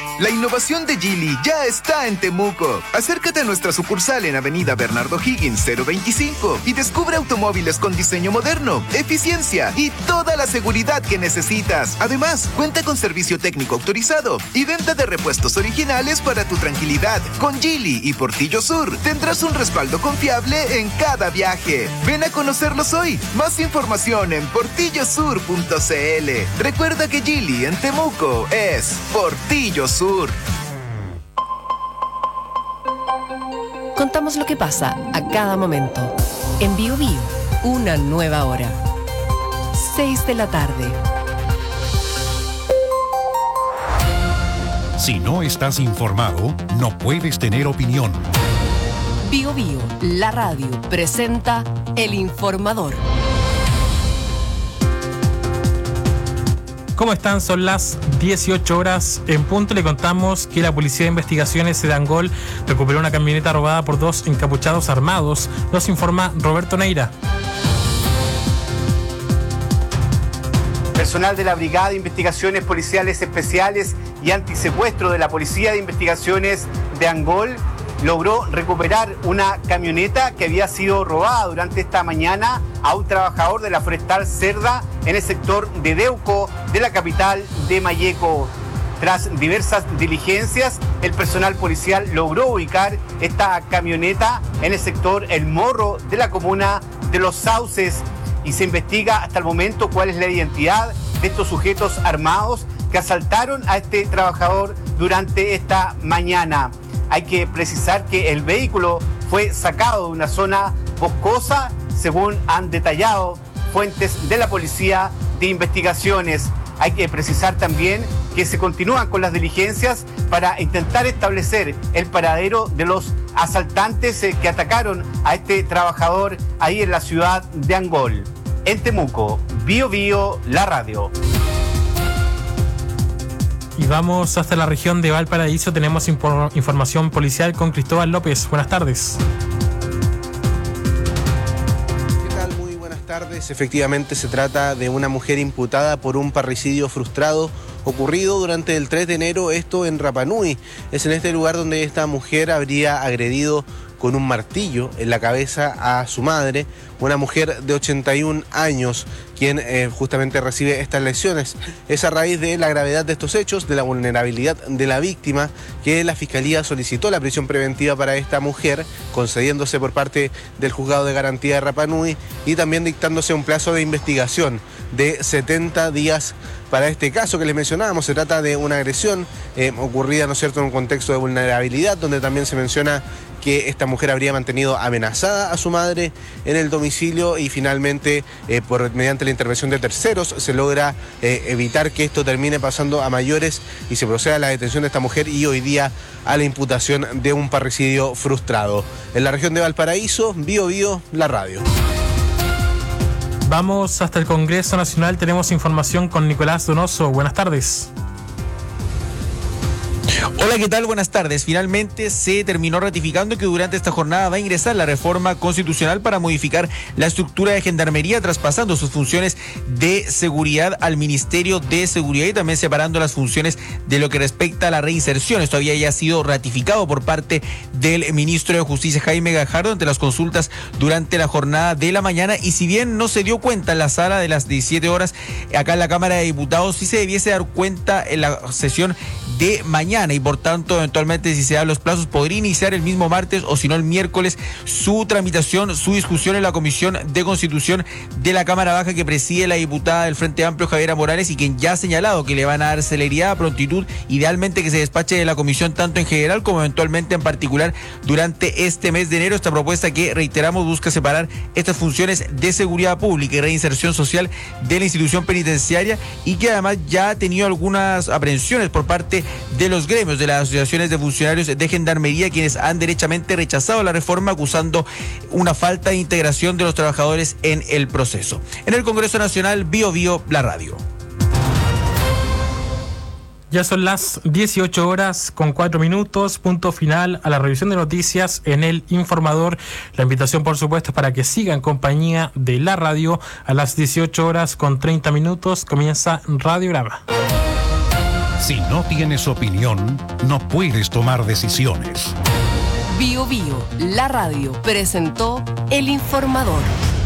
La innovación de Geely ya está en Temuco. Acércate a nuestra sucursal en Avenida Bernardo Higgins 025 y descubre automóviles con diseño moderno, eficiencia y toda la seguridad que necesitas. Además, cuenta con servicio técnico autorizado y venta de repuestos originales para tu tranquilidad. Con Geely y Portillo Sur tendrás un respaldo confiable en cada viaje. Ven a conocerlos hoy. Más información en portillosur.cl. Recuerda que Geely en Temuco es Portillo Sur. Contamos lo que pasa a cada momento. En Bio Bio, una nueva hora. 6 de la tarde. Si no estás informado, no puedes tener opinión. Bio Bio, la radio, presenta El Informador. ¿Cómo están? Son las 18 horas en punto. Le contamos que la Policía de Investigaciones de Angol recuperó una camioneta robada por 2 encapuchados armados. Nos informa Roberto Neira. Personal de la Brigada de Investigaciones Policiales Especiales y Antisecuestro de la Policía de Investigaciones de Angol logró recuperar una camioneta que había sido robada durante esta mañana a un trabajador de la Forestal Cerda en el sector de Deuco de la capital de Malleco. Tras diversas diligencias, el personal policial logró ubicar esta camioneta en el sector El Morro de la comuna de Los Sauces y se investiga hasta el momento cuál es la identidad de estos sujetos armados que asaltaron a este trabajador durante esta mañana. Hay que precisar que el vehículo fue sacado de una zona boscosa, según han detallado fuentes de la Policía de Investigaciones. Hay que precisar también que se continúan con las diligencias para intentar establecer el paradero de los asaltantes que atacaron a este trabajador ahí en la ciudad de Angol. En Temuco, Bio Bio, la radio. Y vamos hasta la región de Valparaíso. Tenemos información policial con Cristóbal López. Buenas tardes. ¿Qué tal? Muy buenas tardes. Efectivamente se trata de una mujer imputada por un parricidio frustrado ocurrido durante el 3 de enero, esto en Rapa Nui. Es en este lugar donde esta mujer habría agredido con un martillo en la cabeza a su madre, una mujer de 81 años, quien justamente recibe estas lesiones. Es a raíz de la gravedad de estos hechos, de la vulnerabilidad de la víctima, que la Fiscalía solicitó la prisión preventiva para esta mujer, concediéndose por parte del Juzgado de Garantía de Rapa Nui y también dictándose un plazo de investigación de 70 días para este caso que les mencionábamos. Se trata de una agresión ocurrida, ¿no es cierto?, en un contexto de vulnerabilidad, donde también se menciona que esta mujer habría mantenido amenazada a su madre en el domicilio y finalmente, mediante la intervención de terceros, se logra evitar que esto termine pasando a mayores y se proceda a la detención de esta mujer y hoy día a la imputación de un parricidio frustrado. En la región de Valparaíso, Bio Bio, la radio. Vamos hasta el Congreso Nacional. Tenemos información con Nicolás Donoso. Buenas tardes. Hola, ¿qué tal? Buenas tardes. Finalmente se terminó ratificando que durante esta jornada va a ingresar la reforma constitucional para modificar la estructura de Gendarmería, traspasando sus funciones de seguridad al Ministerio de Seguridad y también separando las funciones de lo que respecta a la reinserción. Esto había ya sido ratificado por parte del ministro de Justicia, Jaime Gajardo, ante las consultas durante la jornada de la mañana. Y si bien no se dio cuenta en la sala de las 17 horas, acá en la Cámara de Diputados sí se debiese dar cuenta en la sesión de mañana y por tanto eventualmente, si se dan los plazos, podría iniciar el mismo martes o si no el miércoles su tramitación, su discusión en la Comisión de Constitución de la Cámara Baja que preside la diputada del Frente Amplio, Javiera Morales, y quien ya ha señalado que le van a dar celeridad, prontitud, idealmente que se despache de la comisión tanto en general como eventualmente en particular durante este mes de enero. Esta propuesta que, reiteramos, busca separar estas funciones de seguridad pública y reinserción social de la institución penitenciaria y que además ya ha tenido algunas aprehensiones por parte de los gremios de las asociaciones de funcionarios de Gendarmería, quienes han derechamente rechazado la reforma acusando una falta de integración de los trabajadores en el proceso. En el Congreso Nacional, Bio Bio, la radio. Ya son las 18 horas con 4 minutos, punto final a la revisión de noticias en El Informador. La invitación, por supuesto, es para que sigan en compañía de la radio. A las 18 horas con 30 minutos comienza Radiograma. Si no tienes opinión, no puedes tomar decisiones. Bio Bio, la radio, presentó El Informador.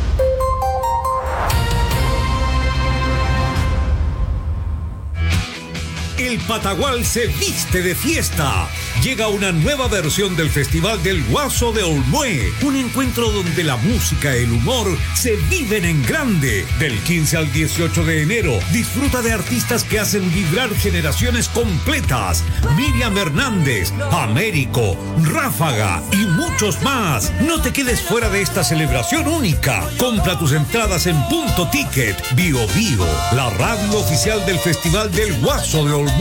El Patagual se viste de fiesta. Llega una nueva versión del Festival del Guaso de Olmué. Un encuentro donde la música y el humor se viven en grande. Del 15 al 18 de enero, disfruta de artistas que hacen vibrar generaciones completas. Miriam Hernández, Américo, Ráfaga y muchos más. No te quedes fuera de esta celebración única. Compra tus entradas en Punto Ticket. Bio Bio, la radio oficial del Festival del Guaso de Olmué.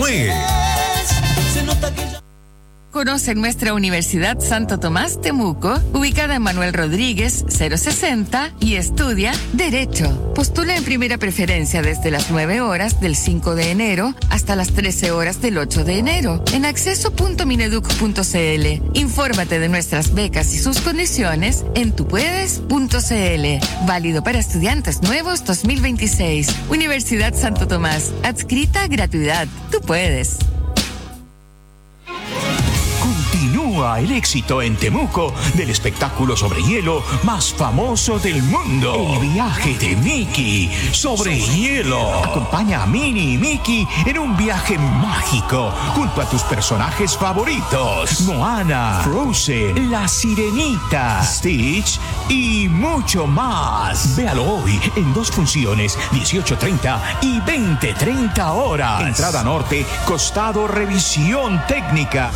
Conoce nuestra Universidad Santo Tomás Temuco, ubicada en Manuel Rodríguez 060 y estudia Derecho. Postula en primera preferencia desde las 9 horas del 5 de enero hasta las 13 horas del 8 de enero en acceso.mineduc.cl. Infórmate de nuestras becas y sus condiciones en tupuedes.cl. Válido para estudiantes nuevos 2026. Universidad Santo Tomás. Adscrita a gratuidad. Tú puedes. Continúa el éxito en Temuco del espectáculo sobre hielo más famoso del mundo. El viaje de Mickey sobre hielo. Acompaña a Minnie y Mickey en un viaje mágico junto a tus personajes favoritos: Moana, Frozen, La Sirenita, Stitch y mucho más. Véalo hoy en 2 funciones, 18:30 y 20:30 horas. Entrada norte, costado revisión técnica.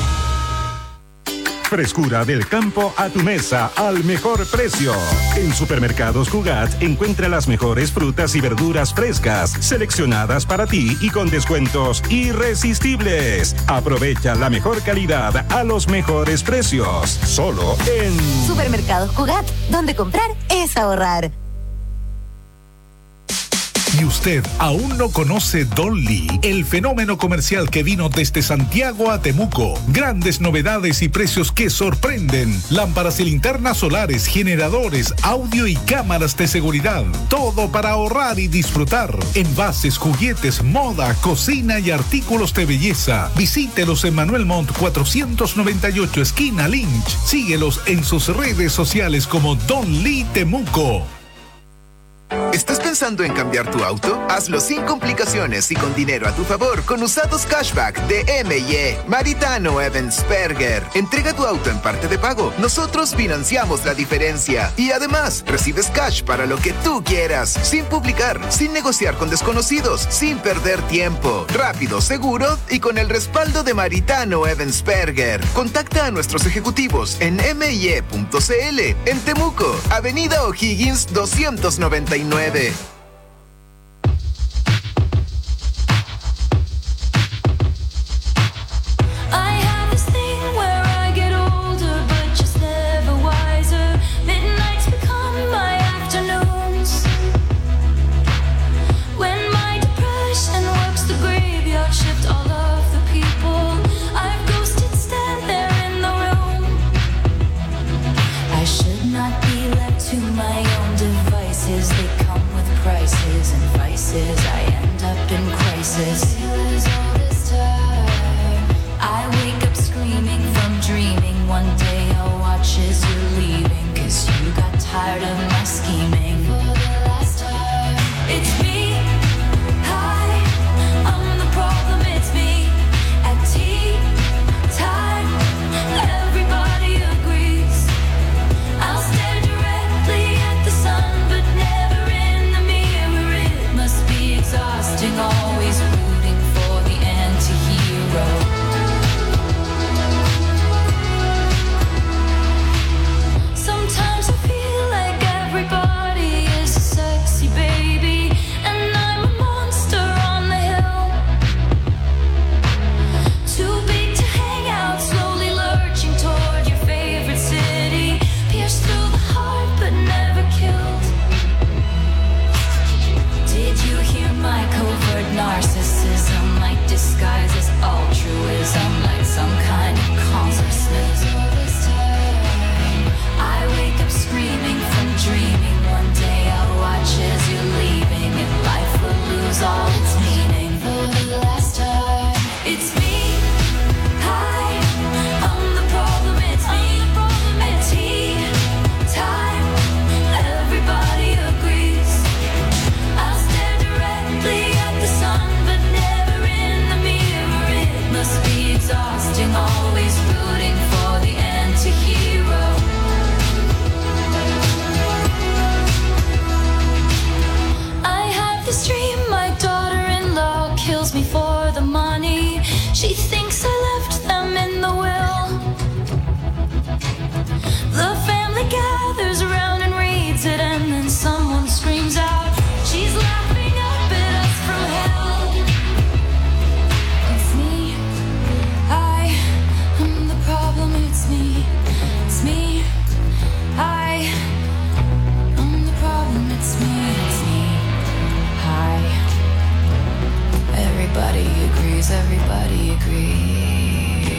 Frescura del campo a tu mesa al mejor precio. En Supermercados Cugat encuentra las mejores frutas y verduras frescas, seleccionadas para ti y con descuentos irresistibles. Aprovecha la mejor calidad a los mejores precios. Solo en Supermercados Cugat, donde comprar es ahorrar. ¿Y usted aún no conoce Don Lee, el fenómeno comercial que vino desde Santiago a Temuco? Grandes novedades y precios que sorprenden. Lámparas y linternas solares, generadores, audio y cámaras de seguridad. Todo para ahorrar y disfrutar. Envases, juguetes, moda, cocina y artículos de belleza. Visítelos en Manuel Montt 498, esquina Lynch. Síguelos en sus redes sociales como Don Lee Temuco. ¿Estás pensando en cambiar tu auto? Hazlo sin complicaciones y con dinero a tu favor con usados cashback de M&E. Maritano Evansperger. Entrega tu auto en parte de pago. Nosotros financiamos la diferencia. Y además, recibes cash para lo que tú quieras. Sin publicar, sin negociar con desconocidos, sin perder tiempo. Rápido, seguro y con el respaldo de Maritano Evansperger. Contacta a nuestros ejecutivos en MIE.cl. En Temuco, Avenida O'Higgins 299. To my own devices, they come with He thinks I left them in the will. The family gathers around and reads it, and then someone screams out, she's laughing up at us from hell. It's me, I am the problem, it's me, I am the problem, it's me, I. Everybody agrees, everybody agrees.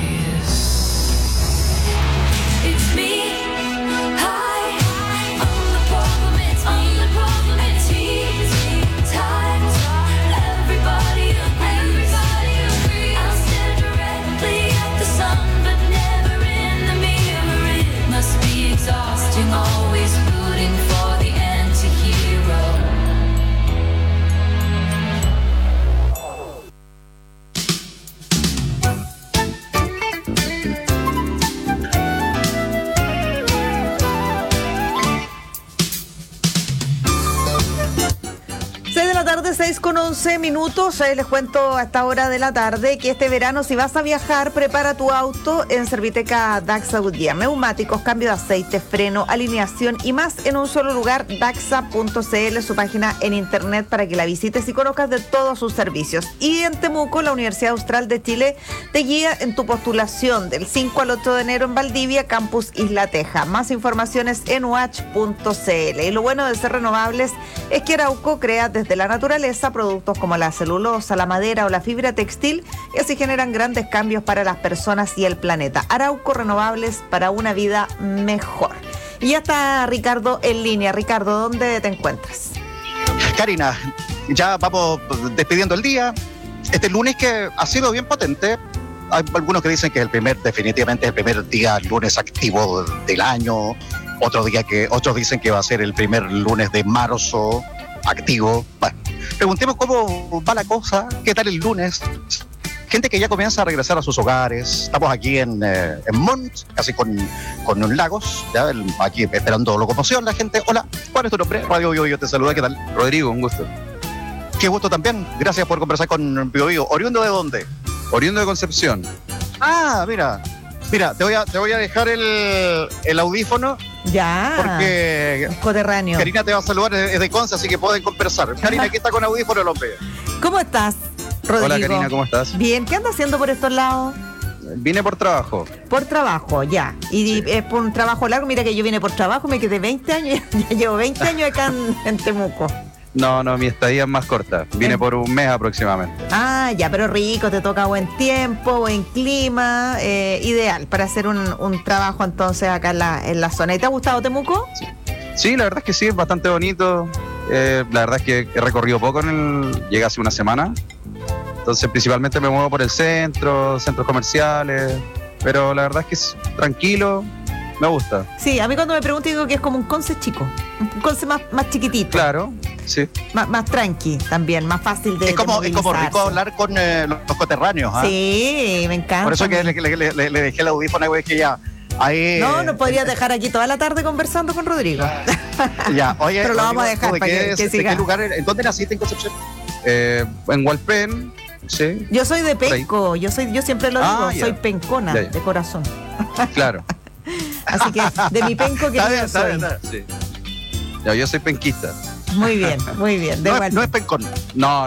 It's me, I am the problem, it's me, time, everybody agrees. I'll stare directly at the sun, but never in the mirror. It must be exhausting, always rooting for the anti-hero. 6:11. Les cuento a esta hora de la tarde que este verano, si vas a viajar, prepara tu auto en Serviteca Daxa Goodyear. Neumáticos, cambio de aceite, freno, alineación y más en un solo lugar. Daxa.cl, su página en internet para que la visites y conozcas de todos sus servicios. Y en Temuco, la Universidad Austral de Chile te guía en tu postulación del 5 al 8 de enero en Valdivia, Campus Isla Teja. Más informaciones en uach.cl. Y lo bueno de ser renovables es que Arauco crea desde la naturaleza productos como la celulosa, la madera o la fibra textil, y así generan grandes cambios para las personas y el planeta. Arauco, renovables para una vida mejor. Y ya está Ricardo en línea. Ricardo, ¿dónde te encuentras? Karina, ya vamos despidiendo el día. Este lunes que ha sido bien potente. Hay algunos que dicen que definitivamente es el primer día lunes activo del año. Otros dicen que va a ser el primer lunes de marzo activo. Bueno, preguntemos cómo va la cosa, qué tal el lunes. Gente que ya comienza a regresar a sus hogares. Estamos aquí en Mont, casi con Lagos, ¿ya? Aquí esperando locomoción la gente. Hola, ¿cuál es tu nombre? Radio Bio Bio te saluda, ¿qué tal? Rodrigo, un gusto. Qué gusto también, gracias por conversar con Bio Bio. ¿Oriundo de dónde? Oriundo de Concepción. Ah, mira, te voy a dejar el audífono. Ya. Porque coterráneo. Karina te va a saludar, es de Conce, así que pueden conversar. Karina, aquí está con audífono, lo ve. ¿Cómo estás, Rodrigo? Hola, Karina, ¿cómo estás? Bien, ¿qué andas haciendo por estos lados? Vine por trabajo. Por trabajo, ya. Y es por un trabajo largo. Mira que yo vine por trabajo, me quedé 20 años, ya llevo 20 años acá en Temuco. No, mi estadía es más corta. Vine por un mes aproximadamente. Ah, ya, pero rico, te toca buen tiempo, buen clima, ideal para hacer un trabajo entonces acá en la zona. ¿Y te ha gustado Temuco? Sí, la verdad es que sí, es bastante bonito. La verdad es que he recorrido poco, llegué hace una semana. Entonces principalmente me muevo por el centros comerciales, pero la verdad es que es tranquilo, me gusta. Sí, a mí cuando me pregunto digo que es como un Conce chico, un Conce más chiquitito. Claro. Sí. Más tranqui también, más fácil de es como rico hablar con los coterráneos. ¿Ah? Sí, me encanta. Por eso que le dejé el audífono, güey, que ya ahí... No podrías dejar aquí toda la tarde conversando con Rodrigo. Ya, oye, pero lo vamos a dejar para que siga. ¿De qué lugar? ¿En dónde naciste en Concepción? En Hualpén, sí. Yo soy de Penco, yo siempre lo digo, soy pencona ya. De corazón. Claro. Así que de mi penco que yo soy. Sí. Ya, yo soy penquista. Muy bien. No es pencón. No.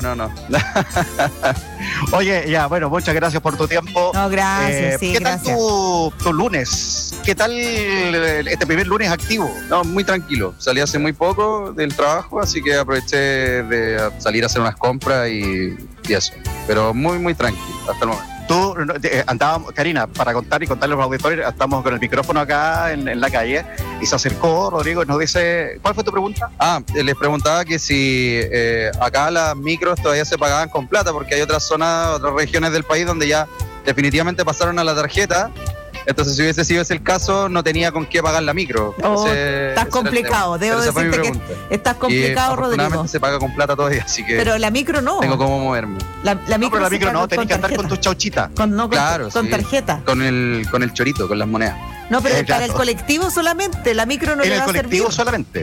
Oye, ya, bueno, muchas gracias por tu tiempo. No, gracias, ¿Qué tal tu lunes? ¿Qué tal este primer lunes activo? No, muy tranquilo. Salí hace muy poco del trabajo, así que aproveché de salir a hacer unas compras y eso. Pero muy, muy tranquilo hasta el momento. Tú andábamos, Karina, para contarle a los auditores, estamos con el micrófono acá en la calle y se acercó Rodrigo y nos dice, ¿cuál fue tu pregunta? Les preguntaba que si acá las micros todavía se pagaban con plata, porque hay otras zonas, otras regiones del país donde ya definitivamente pasaron a la tarjeta. Entonces, si hubiese sido ese el caso, no tenía con qué pagar la micro. Estás complicado, debo decirte que estás complicado, Rodrigo. Afortunadamente se paga con plata todavía, así que... Pero la micro no. Tengo cómo moverme. La micro pero la micro no, tenés que andar con tu chauchita. Con tarjeta. Con el chorito, con las monedas. No, pero para el colectivo solamente, la micro no le va a servir. En el colectivo solamente.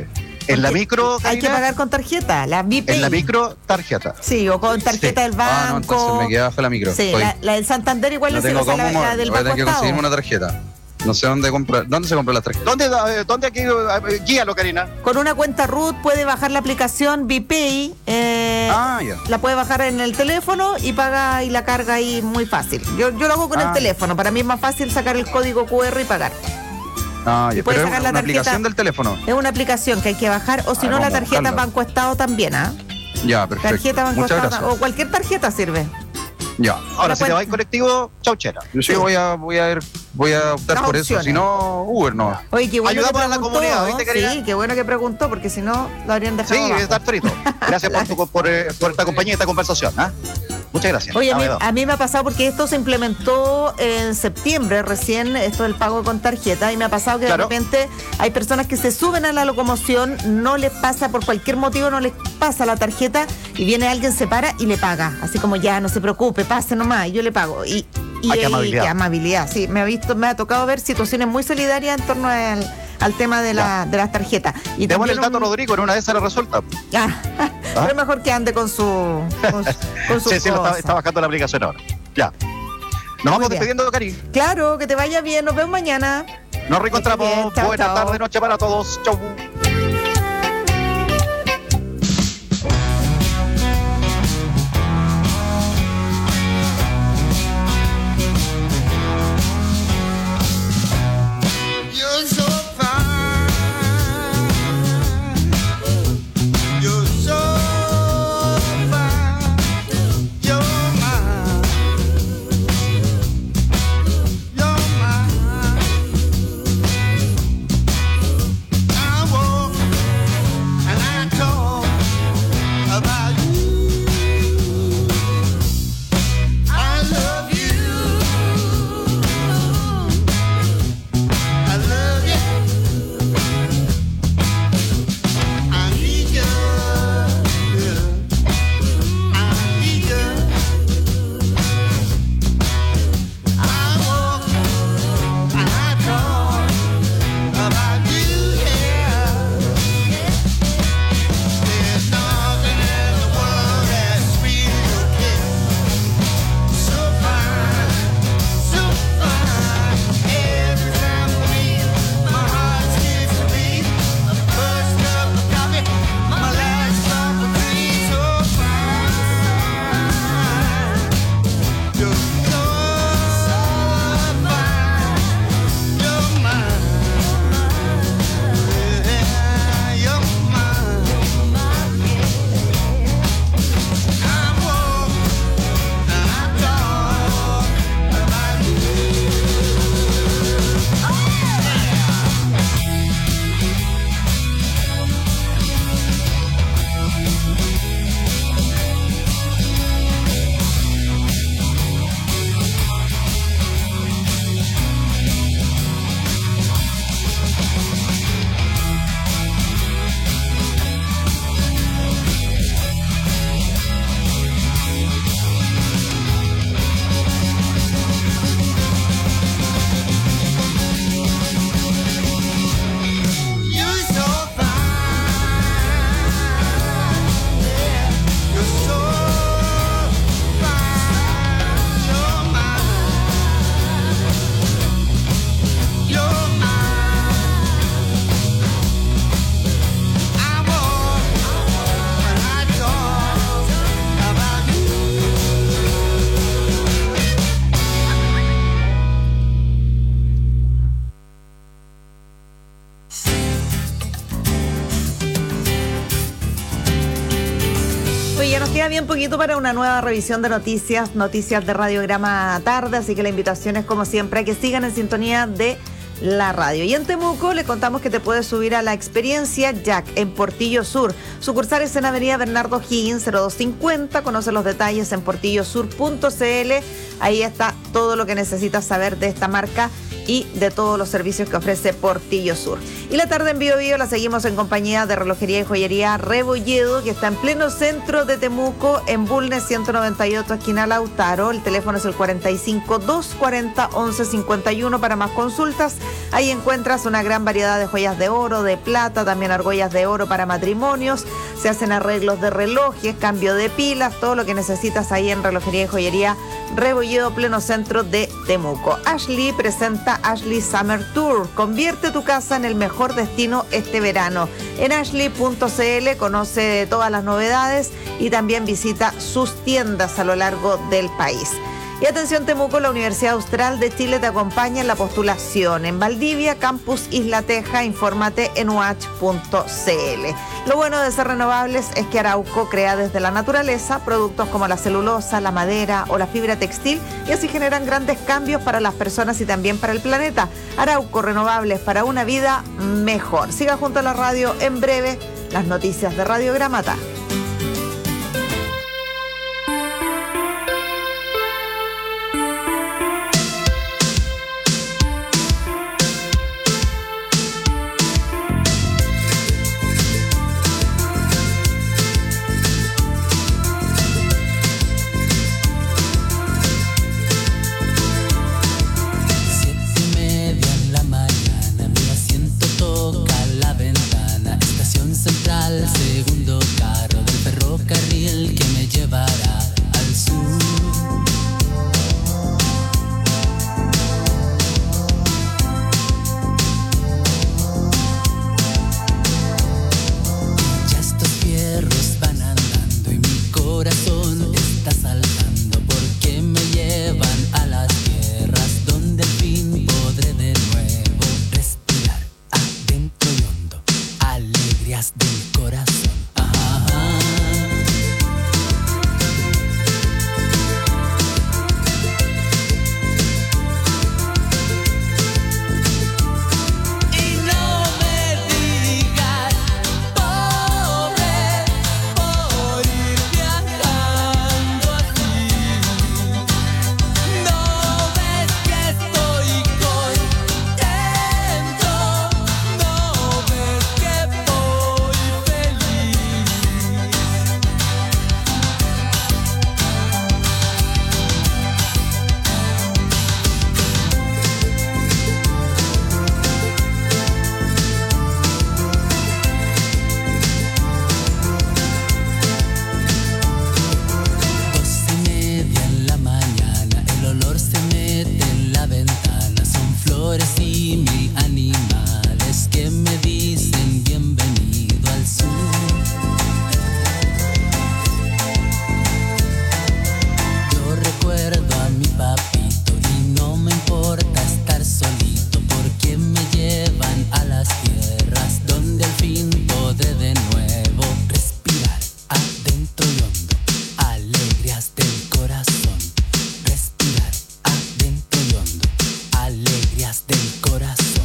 En la micro, hay que pagar con tarjeta, la BPI. En la micro, tarjeta. Sí, o con tarjeta del banco. No, entonces me quedé bajo la micro. Sí, la del Santander igual no es tengo cómo la del voy a Banco tener que Estado. conseguirme una tarjeta. No sé dónde comprar. ¿Dónde se compra la tarjeta? ¿Dónde aquí? Guíalo, Karina. Con una cuenta root puede bajar la aplicación BPI. Ya. La puede bajar en el teléfono y paga y la carga ahí muy fácil. Yo lo hago con el teléfono. Para mí es más fácil sacar el código QR y pagar. Ya. Y Pero puedes es sacar la una tarjeta. aplicación del teléfono. Es una aplicación que hay que bajar, o si no, vamos la a tarjeta buscarla. Banco Estado también, ¿ah? Ya, perfecto. Tarjeta Banco Muchas Estado gracias. o cualquier tarjeta sirve. Ya. Ahora, si te vas en colectivo, chauchera. Yo voy a optar Las por opciones. eso. Si no, Uber no. Oye, qué bueno Ayudamos que a la preguntó, comunidad, ¿viste, Karina? Sí, qué bueno que preguntó, porque si no, lo habrían dejado Sí, abajo. estar frito. Gracias por esta compañía y esta conversación. Muchas gracias. Oye, Vamos. a mí me ha pasado porque esto se implementó en septiembre recién, esto del pago con tarjeta, y me ha pasado que Claro. de repente hay personas que se suben a la locomoción, no les pasa, por cualquier motivo no les pasa la tarjeta, y viene alguien, se para y le paga. Así como, ya, no se preocupe, pase nomás, y yo le pago. Y qué amabilidad. Qué amabilidad, sí. Me ha tocado ver situaciones muy solidarias en torno al tema de las tarjetas. Y démosle el también dato a Rodrigo, en una de esas la resuelta. Pero mejor que ande con su Sí, está bajando la aplicación ahora. Ya. Nos vamos bien. despidiendo, Cari. Claro, que te vaya bien, nos vemos mañana. Nos reencontramos. Que estés bien, chao, Buena chao. tarde, noche para todos. Chau. You're so fine. You're so fine. You're mine. You're mine. I walk and I talk about you. I love you. I love you. I need you. I need you. I walk and I talk about you, yeah. There's nothing in the world that's sweet as your kiss. So fine, so fine. Every time we meet, my heart skips a beat. The first cup of coffee, my last cup of tea. So fine, you're so fine. You're mine, yeah, you're mine. I walk and I talk about you. You're so fine, yeah. You're so fine. You're mine. You're mine. I walk and I talk about you. Oye, ya nos queda bien poquito para una nueva revisión de noticias de Radiograma Tarde, así que la invitación es como siempre a que sigan en sintonía de la radio. Y en Temuco le contamos que te puedes subir a la experiencia Jack en Portillo Sur. Sucursales en Avenida Bernardo Higgins 0250. Conoce los detalles en portillosur.cl. Ahí está todo lo que necesitas saber de esta marca y de todos los servicios que ofrece Portillo Sur. Y la tarde en Bio Bio la seguimos en compañía de Relojería y Joyería Rebolledo, que está en pleno centro de Temuco, en Bulnes 198, esquina Lautaro. El teléfono es el 45-240-1151 para más consultas. Ahí encuentras una gran variedad de joyas de oro, de plata, también argollas de oro para matrimonios. Se hacen arreglos de relojes, cambio de pilas, todo lo que necesitas ahí en Relojería y Joyería Rebolledo, pleno centro de Temuco. Ashley presenta Ashley Summer Tour. Convierte tu casa en el mejor destino este verano. En ashley.cl conoce todas las novedades y también visita sus tiendas a lo largo del país. Y atención Temuco, la Universidad Austral de Chile te acompaña en la postulación. En Valdivia, Campus Isla Teja, infórmate en uach.cl. Lo bueno de ser renovables es que Arauco crea desde la naturaleza productos como la celulosa, la madera o la fibra textil, y así generan grandes cambios para las personas y también para el planeta. Arauco, renovables para una vida mejor. Siga junto a la radio, en breve las noticias de Radio Gramata. Segundo carro del ferrocarril que me llevará al sur. Ya estos fierros van andando y mi corazón está saltando porque me llevan a las tierras donde al fin podré de nuevo respirar adentro y hondo alegrías del corazón. Del corazón.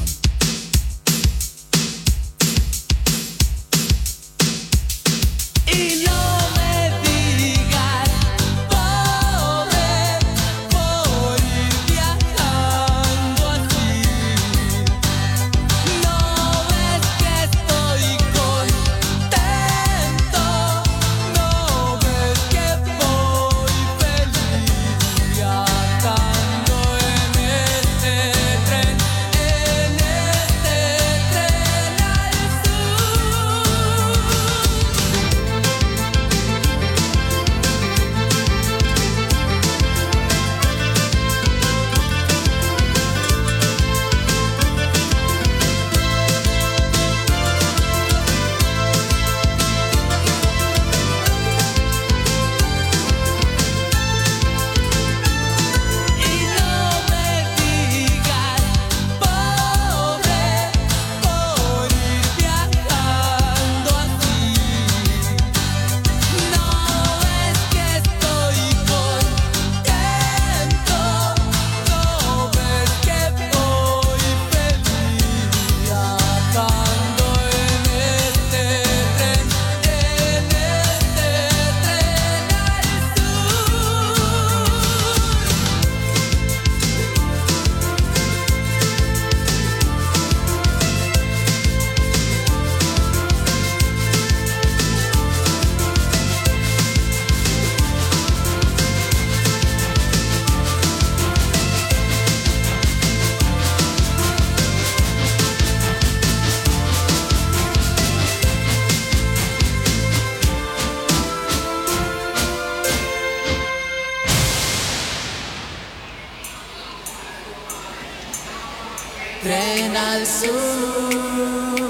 Tren al sur.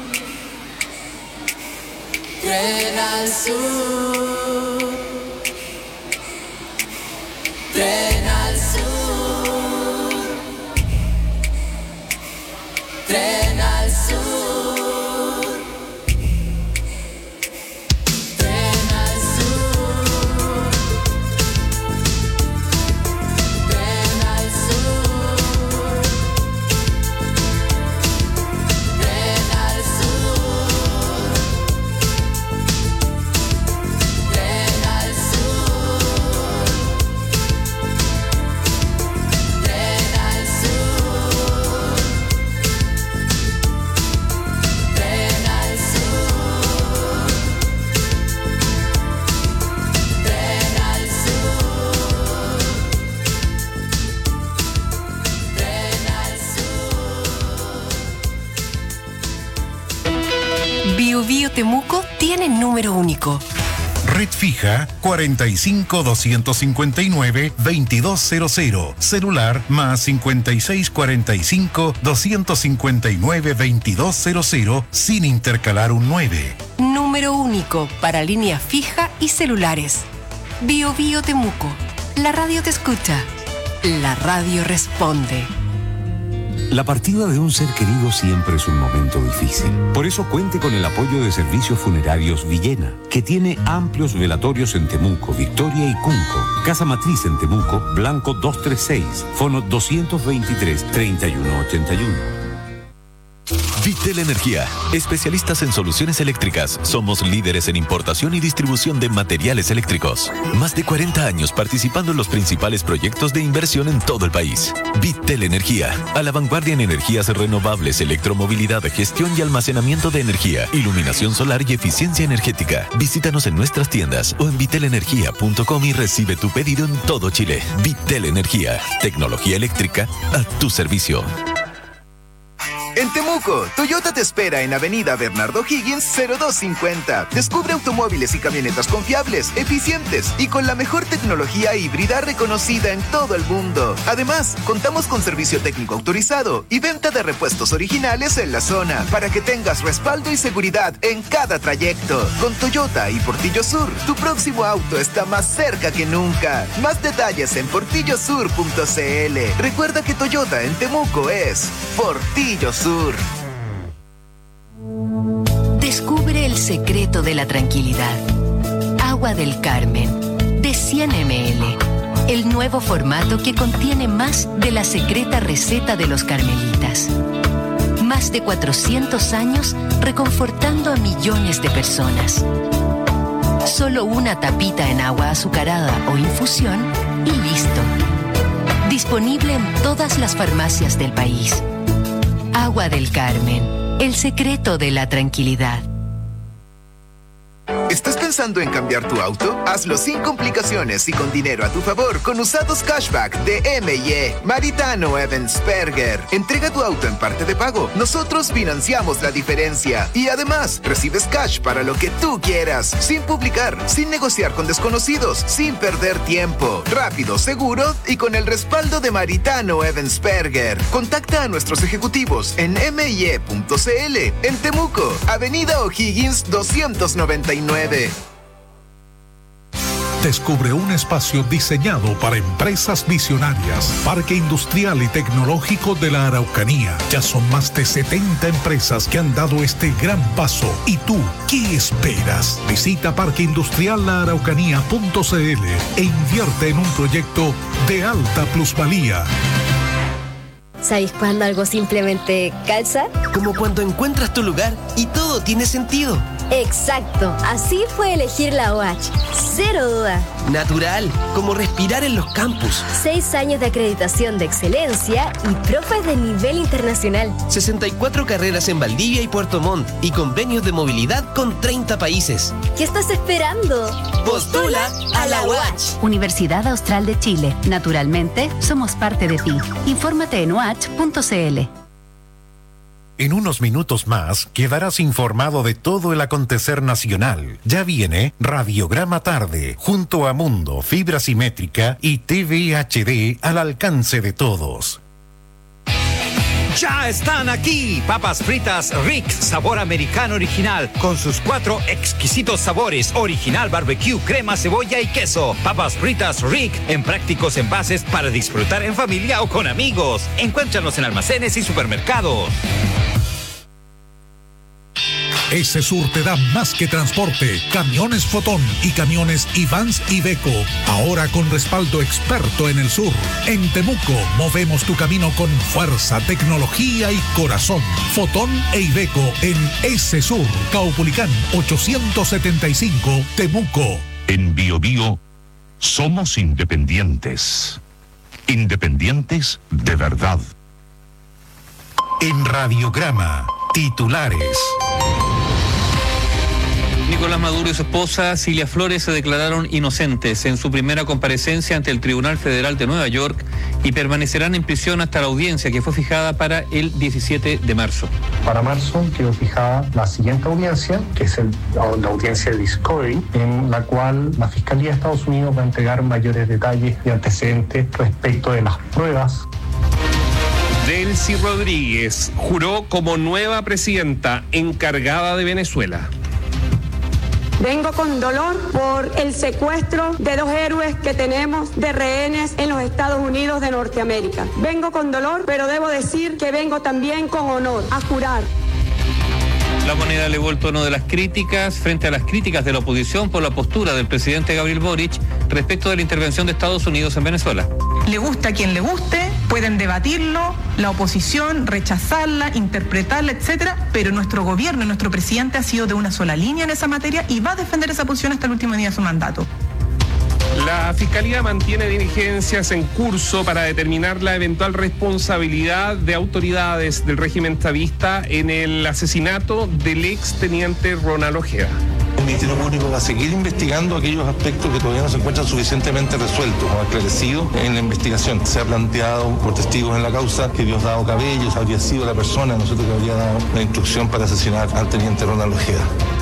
Tren al sur. Tren al sur. Tren al sur. Tren al sur. Tren al sur. Tren al sur. Tren al sur. Tren al sur. Tren al sur. Tren al sur. Tren al Bio Bio Temuco tiene número único. Red fija 45-259-2200. Celular más 5645-259-2200 sin intercalar un 9. Número único para línea fija y celulares. Bio Bio Temuco. La radio te escucha. La radio responde. La partida de un ser querido siempre es un momento difícil. Por eso cuente con el apoyo de Servicios Funerarios Villena, que tiene amplios velatorios en Temuco, Victoria y Cunco. Casa Matriz en Temuco, Blanco 236, fono 223-3181. Vitel Energía, especialistas en soluciones eléctricas. Somos líderes en importación y distribución de materiales eléctricos. Más de 40 años participando en los principales proyectos de inversión en todo el país. Vitel Energía, a la vanguardia en energías renovables, electromovilidad, gestión y almacenamiento de energía, iluminación solar y eficiencia energética. Visítanos en nuestras tiendas o en vitelenergia.com y recibe tu pedido en todo Chile. Vitel Energía, tecnología eléctrica a tu servicio. En Temuco, Toyota te espera en Avenida Bernardo Higgins 0250. Descubre automóviles y camionetas confiables, eficientes y con la mejor tecnología híbrida reconocida en todo el mundo. Además, contamos con servicio técnico autorizado y venta de repuestos originales en la zona para que tengas respaldo y seguridad en cada trayecto. Con Toyota y Portillo Sur, tu próximo auto está más cerca que nunca. Más detalles en portillosur.cl. Recuerda que Toyota en Temuco es Portillo Sur. Descubre el secreto de la tranquilidad. Agua del Carmen, de 100 ml. El nuevo formato que contiene más de la secreta receta de los carmelitas. Más de 400 años reconfortando a millones de personas. Solo una tapita en agua azucarada o infusión y listo. Disponible en todas las farmacias del país. Agua del Carmen, el secreto de la tranquilidad. ¿Estás pensando en cambiar tu auto? Hazlo sin complicaciones y con dinero a tu favor con usados cashback de M&E. Maritano Evans-Berger. Entrega tu auto en parte de pago. Nosotros financiamos la diferencia. Y además, recibes cash para lo que tú quieras. Sin publicar, sin negociar con desconocidos, sin perder tiempo. Rápido, seguro y con el respaldo de Maritano Evans-Berger. Contacta a nuestros ejecutivos en MIE.cl. En Temuco, Avenida O'Higgins 299. Descubre un espacio diseñado para empresas visionarias. Parque Industrial y Tecnológico de la Araucanía. Ya son más de 70 empresas que han dado este gran paso. ¿Y tú qué esperas? Visita parqueindustriallaaraucanía.cl e invierte en un proyecto de alta plusvalía. ¿Sabéis cuándo algo simplemente calza? Como cuando encuentras tu lugar y todo tiene sentido. Exacto, así fue elegir la OH. Cero duda. Natural, como respirar en los campus. 6 años de acreditación de excelencia y profes de nivel internacional. 64 carreras en Valdivia y Puerto Montt y convenios de movilidad con 30 países. ¿Qué estás esperando? ¡Postula a la UACH! Universidad Austral de Chile. Naturalmente, somos parte de ti. Infórmate en uach.cl. En unos minutos más quedarás informado de todo el acontecer nacional. Ya viene Radiograma Tarde, junto a Mundo, Fibra Simétrica y TV HD al alcance de todos. Ya están aquí papas fritas Rick sabor americano original con sus 4 exquisitos sabores: original, barbecue, crema, cebolla y queso. Papas fritas Rick en prácticos envases para disfrutar en familia o con amigos. Encuéntranos en almacenes y supermercados. Esesur te da más que transporte. Camiones Fotón y camiones Ivans Iveco. Ahora con respaldo experto en el sur. En Temuco movemos tu camino con fuerza, tecnología y corazón. Fotón e Iveco en Esesur. Caupolicán 875 Temuco. En BioBio somos independientes. Independientes de verdad. En Radiograma, titulares. Nicolás Maduro y su esposa Cilia Flores se declararon inocentes en su primera comparecencia ante el Tribunal Federal de Nueva York y permanecerán en prisión hasta la audiencia que fue fijada para el 17 de marzo. Para marzo quedó fijada la siguiente audiencia, que es la audiencia de Discovery, en la cual la Fiscalía de Estados Unidos va a entregar mayores detalles y antecedentes respecto de las pruebas. Delcy Rodríguez juró como nueva presidenta encargada de Venezuela. Vengo con dolor por el secuestro de 2 héroes que tenemos de rehenes en los Estados Unidos de Norteamérica. Vengo con dolor, pero debo decir que vengo también con honor a jurar. La Moneda elevó el tono de las críticas frente a las críticas de la oposición por la postura del presidente Gabriel Boric respecto de la intervención de Estados Unidos en Venezuela. Le gusta a quien le guste, pueden debatirlo, la oposición, rechazarla, interpretarla, etcétera, pero nuestro gobierno, nuestro presidente ha sido de una sola línea en esa materia y va a defender esa posición hasta el último día de su mandato. La Fiscalía mantiene diligencias en curso para determinar la eventual responsabilidad de autoridades del régimen chavista en el asesinato del exteniente Ronald Ojeda. El Ministerio Público va a seguir investigando aquellos aspectos que todavía no se encuentran suficientemente resueltos o aclarecidos en la investigación. Se ha planteado por testigos en la causa que Diosdado Cabellos habría sido la persona, nosotros que habría dado la instrucción para asesinar al teniente Ronald Ojeda.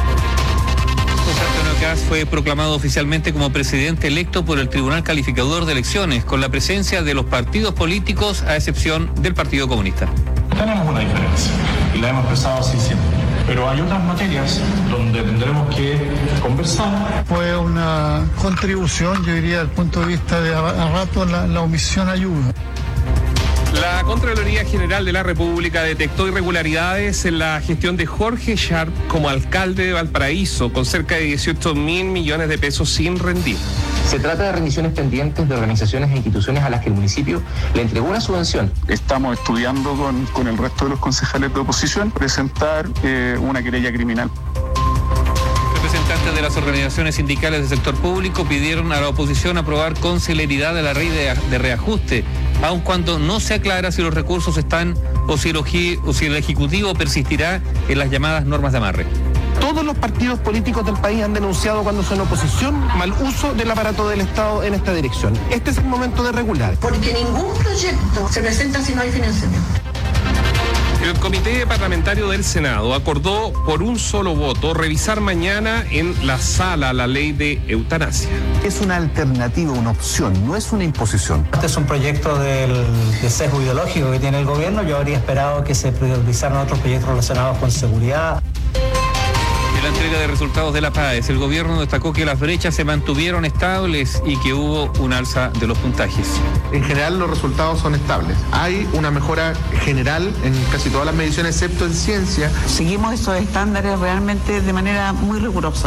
Fue proclamado oficialmente como presidente electo por el Tribunal Calificador de Elecciones, con la presencia de los partidos políticos, a excepción del Partido Comunista. Tenemos una diferencia y la hemos expresado así siempre, pero hay otras materias donde tendremos que conversar. Fue una contribución, yo diría, desde el punto de vista de a rato la omisión ayuda. La Contraloría General de la República detectó irregularidades en la gestión de Jorge Sharp como alcalde de Valparaíso, con cerca de 18.000 millones de pesos sin rendir. Se trata de remisiones pendientes de organizaciones e instituciones a las que el municipio le entregó una subvención. Estamos estudiando con el resto de los concejales de oposición presentar una querella criminal. Representantes de las organizaciones sindicales del sector público pidieron a la oposición aprobar con celeridad la ley de reajuste, aun cuando no se aclara si los recursos están o si el Ejecutivo persistirá en las llamadas normas de amarre. Todos los partidos políticos del país han denunciado cuando son oposición mal uso del aparato del Estado en esta dirección. Este es el momento de regular. Porque ningún proyecto se presenta si no hay financiamiento. El Comité Parlamentario del Senado acordó por un solo voto revisar mañana en la sala la ley de eutanasia. Es una alternativa, una opción, no es una imposición. Este es un proyecto de sesgo ideológico que tiene el gobierno. Yo habría esperado que se priorizaran otros proyectos relacionados con seguridad. En la entrega de resultados de la PAES, el gobierno destacó que las brechas se mantuvieron estables y que hubo un alza de los puntajes. En general los resultados son estables. Hay una mejora general en casi todas las mediciones, excepto en ciencia. Seguimos esos estándares realmente de manera muy rigurosa.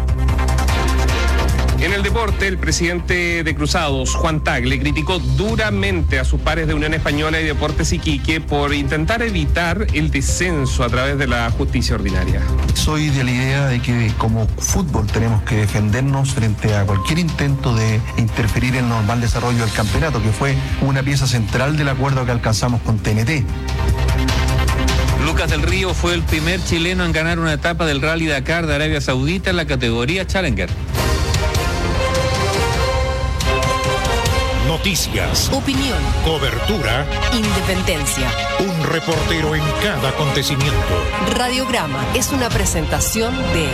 En el deporte, el presidente de Cruzados, Juan Tagle, criticó duramente a sus pares de Unión Española y Deportes Iquique por intentar evitar el descenso a través de la justicia ordinaria. Soy de la idea de que como fútbol tenemos que defendernos frente a cualquier intento de interferir en el normal desarrollo del campeonato, que fue una pieza central del acuerdo que alcanzamos con TNT. Lucas del Río fue el primer chileno en ganar una etapa del Rally Dakar de Arabia Saudita en la categoría Challenger. Noticias, opinión, cobertura, independencia. Un reportero en cada acontecimiento. Radiograma es una presentación de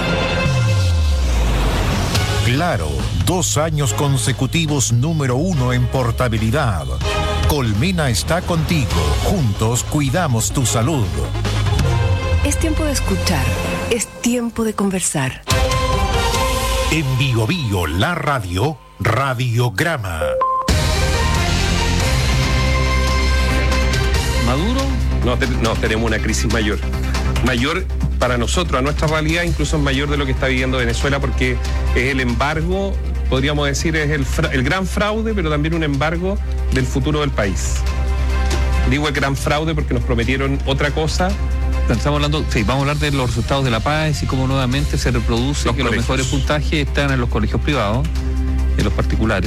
Claro, 2 años consecutivos número 1 en portabilidad. Colmena está contigo. Juntos cuidamos tu salud. Es tiempo de escuchar. Es tiempo de conversar. En Bio Bio, la radio, Radiograma. ¿Maduro? No, tenemos una crisis mayor. Mayor para nosotros, a nuestra realidad, incluso es mayor de lo que está viviendo Venezuela, porque es el embargo, podríamos decir, es el gran fraude, pero también un embargo del futuro del país. Digo el gran fraude porque nos prometieron otra cosa. Estamos hablando, sí, vamos a hablar de los resultados de la paz y cómo nuevamente se reproduce los colegios. Los mejores puntajes están en los colegios privados, en los particulares,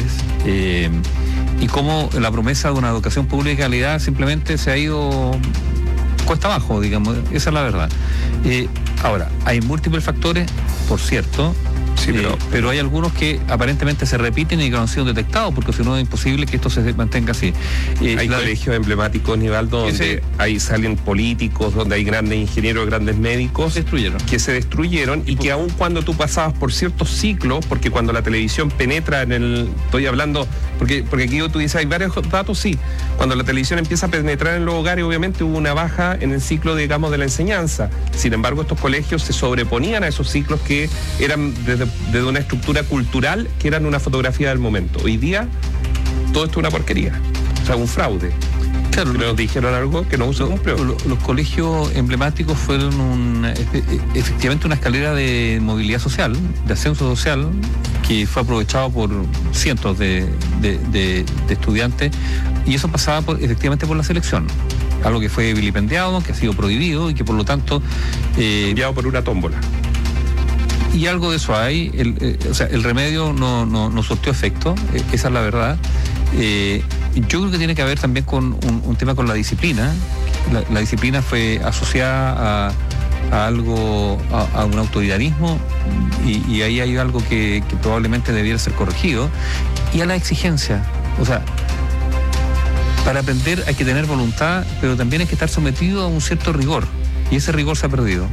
y cómo la promesa de una educación pública de calidad simplemente se ha ido cuesta abajo, digamos, esa es la verdad. Ahora, hay múltiples factores, por cierto, sí, pero hay algunos que aparentemente se repiten y que no han sido detectados, porque si no es imposible que esto se mantenga así. Hay colegios emblemáticos, Nivaldo, donde ahí salen políticos, donde hay grandes ingenieros, grandes médicos que se destruyeron y que aun cuando tú pasabas por ciertos ciclos, porque cuando la televisión penetra estoy hablando, porque aquí tú dices, hay varios datos, sí, cuando la televisión empieza a penetrar en los hogares, obviamente hubo una baja en el ciclo, digamos, de la enseñanza. Sin embargo, estos colegios se sobreponían a esos ciclos que eran desde una estructura cultural, que eran una fotografía del momento. Hoy día, todo esto es una porquería, o sea, un fraude. Claro, pero nos dijeron algo que no se cumplió. Los colegios emblemáticos fueron efectivamente una escalera de movilidad social, de ascenso social, que fue aprovechado por cientos de estudiantes, y eso pasaba efectivamente por la selección. Algo que fue vilipendiado, que ha sido prohibido y que por lo tanto... enviado por una tómbola. Y algo de eso hay, el remedio no surtió efecto, esa es la verdad. Yo creo que tiene que ver también con un tema con la disciplina. La disciplina fue asociada a algo, a un autoritarismo, y ahí hay algo que probablemente debiera ser corregido, y a la exigencia. O sea, para aprender hay que tener voluntad, pero también hay que estar sometido a un cierto rigor, y ese rigor se ha perdido.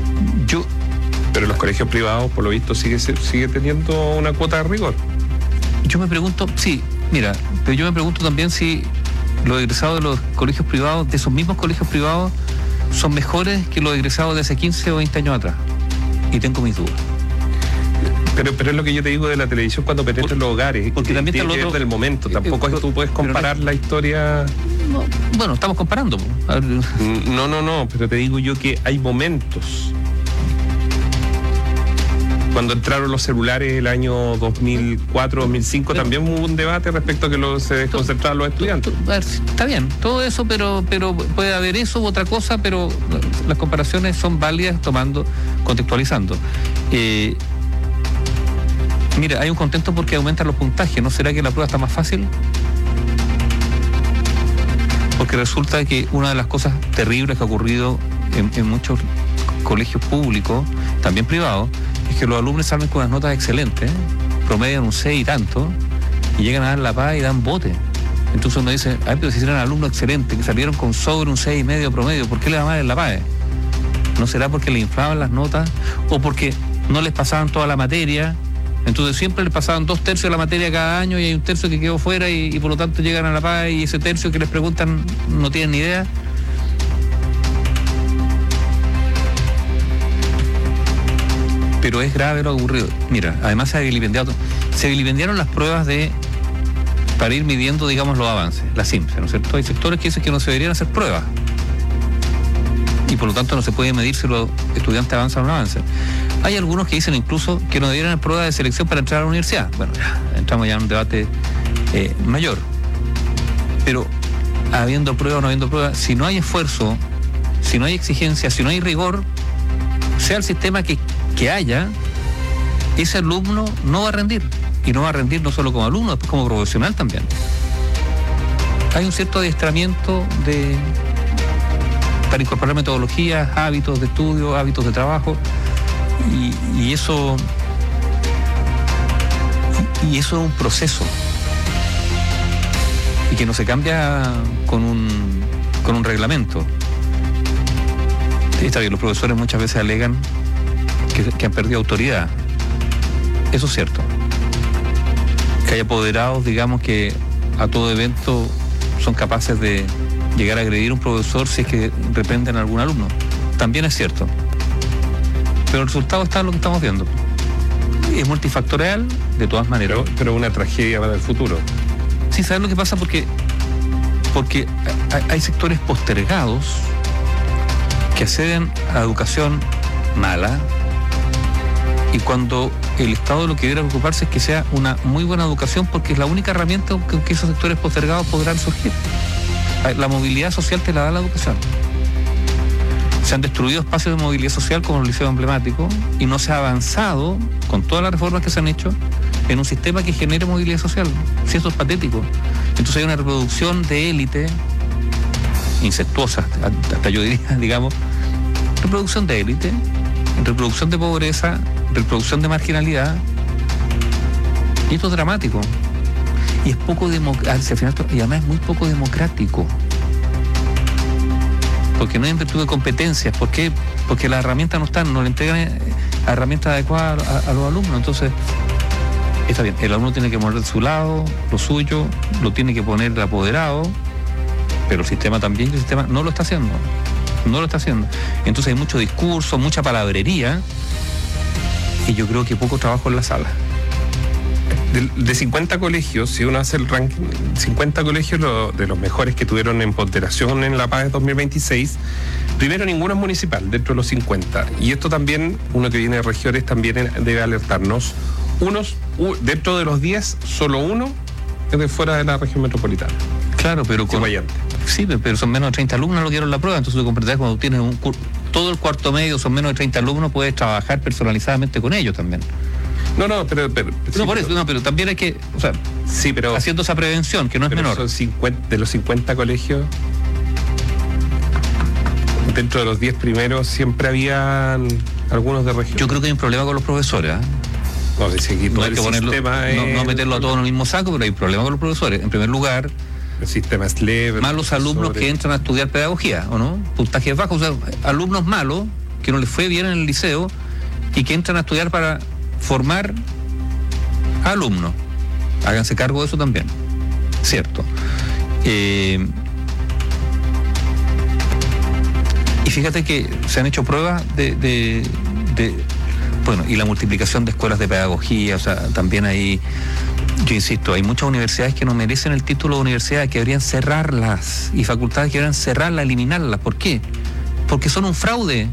Pero los colegios privados, por lo visto, sigue teniendo una cuota de rigor. Yo me pregunto, sí, mira, pero yo me pregunto también si los egresados de los colegios privados, de esos mismos colegios privados, son mejores que los egresados de hace 15 o 20 años atrás. Y tengo mis dudas. Pero es lo que yo te digo de la televisión cuando penetra en los hogares. Porque también tiene que ver del momento. Tampoco tú puedes comparar la historia... No, bueno, estamos comparando. No, pero te digo yo que hay momentos. Cuando entraron los celulares el año 2004, 2005, también hubo un debate respecto a que se desconcentraban los estudiantes. Está bien, todo eso, pero puede haber eso u otra cosa, pero las comparaciones son válidas contextualizando. Mira, hay un contento porque aumentan los puntajes. ¿No será que la prueba está más fácil? Porque resulta que una de las cosas terribles que ha ocurrido en muchos colegios públicos, también privados, es que los alumnos salen con unas notas excelentes, promedian un 6 y tanto, y llegan a dar la paz y dan bote. Entonces uno dice, pero si eran alumnos excelentes, que salieron con sobre un 6,5 promedio, ¿por qué le van a dar la paz? ¿No será porque le inflaban las notas o porque no les pasaban toda la materia? Entonces siempre les pasaban 2/3 de la materia cada año y hay un tercio que quedó fuera y por lo tanto llegan a la paz y ese tercio que les preguntan no tienen ni idea. Pero es grave lo ocurrido. Mira, además se vilipendiaron las pruebas para ir midiendo, digamos, los avances, las CIMSE, ¿no es cierto? Hay sectores que dicen que no se deberían hacer pruebas y por lo tanto no se puede medir si los estudiantes avanzan o no avanzan. Hay algunos que dicen incluso que no deberían hacer pruebas de selección para entrar a la universidad. Bueno, ya entramos ya en un debate mayor. Pero habiendo pruebas o no habiendo pruebas, si no hay esfuerzo, si no hay exigencia, si no hay rigor, sea el sistema que haya, ese alumno no va a rendir. Y no va a rendir no solo como alumno, después como profesional también. Hay un cierto adiestramiento para incorporar metodologías, hábitos de estudio, hábitos de trabajo, y eso es un proceso y que no se cambia con un reglamento. Está bien, los profesores muchas veces alegan que han perdido autoridad. Eso es cierto. Que hay apoderados, digamos, que a todo evento son capaces de llegar a agredir a un profesor si es que reprenden a algún alumno. También es cierto. Pero el resultado está en lo que estamos viendo. Es multifactorial, de todas maneras. Pero una tragedia para el futuro. Sí, ¿sabes lo que pasa? Porque hay sectores postergados que acceden a educación mala, y cuando el Estado lo que debiera preocuparse es que sea una muy buena educación, porque es la única herramienta con que esos sectores postergados podrán surgir. La movilidad social te la da la educación. Se han destruido espacios de movilidad social como el liceo emblemático, y no se ha avanzado con todas las reformas que se han hecho en un sistema que genere movilidad social. Si eso es patético. Entonces hay una reproducción de élite incestuosa, hasta yo diría, digamos, reproducción de élite, reproducción de pobreza, reproducción de marginalidad, y esto es dramático. Y es poco democrático, y además es muy poco democrático. Porque no hay en virtud de competencias. ¿Por qué? Porque las herramientas no están, no le entregan herramientas adecuadas a los alumnos. Entonces, está bien, el alumno tiene que poner de su lado, lo suyo, lo tiene que poner el apoderado, pero el sistema también, el sistema no lo está haciendo. No lo está haciendo. Entonces hay mucho discurso, mucha palabrería, y yo creo que poco trabajo en la sala. De 50 colegios, si uno hace el ranking, 50 colegios de los mejores que tuvieron en ponderación en la PAES 2026, primero ninguno es municipal dentro de los 50. Y esto también, uno que viene de regiones, también debe alertarnos. Dentro de los 10, solo uno es de fuera de la región metropolitana. Claro, pero sí, pero son menos de 30 alumnos lo que dieron la prueba. Entonces tú comprenderás, cuando tienes todo el cuarto medio son menos de 30 alumnos, puedes trabajar personalizadamente con ellos también. Pero también hay que, o sea, sí, pero haciendo esa prevención, que no es menor. Son 50, de los 50 colegios, dentro de los 10 primeros siempre habían algunos de región. Yo creo que hay un problema con los profesores, ¿eh? No, no hay que ponerlo, no meterlo a todos en el mismo saco, pero hay un problema con los profesores. En primer lugar, el sistema es leve. Malos alumnos que entran a estudiar pedagogía, ¿o no? Puntajes bajos, o sea, alumnos malos que no les fue bien en el liceo y que entran a estudiar para formar alumnos. Háganse cargo de eso también, ¿cierto? Y fíjate que se han hecho pruebas bueno, y la multiplicación de escuelas de pedagogía, o sea, también ahí, yo insisto, hay muchas universidades que no merecen el título de universidad, que deberían cerrarlas, y facultades que deberían cerrarlas, eliminarlas. ¿Por qué? Porque son un fraude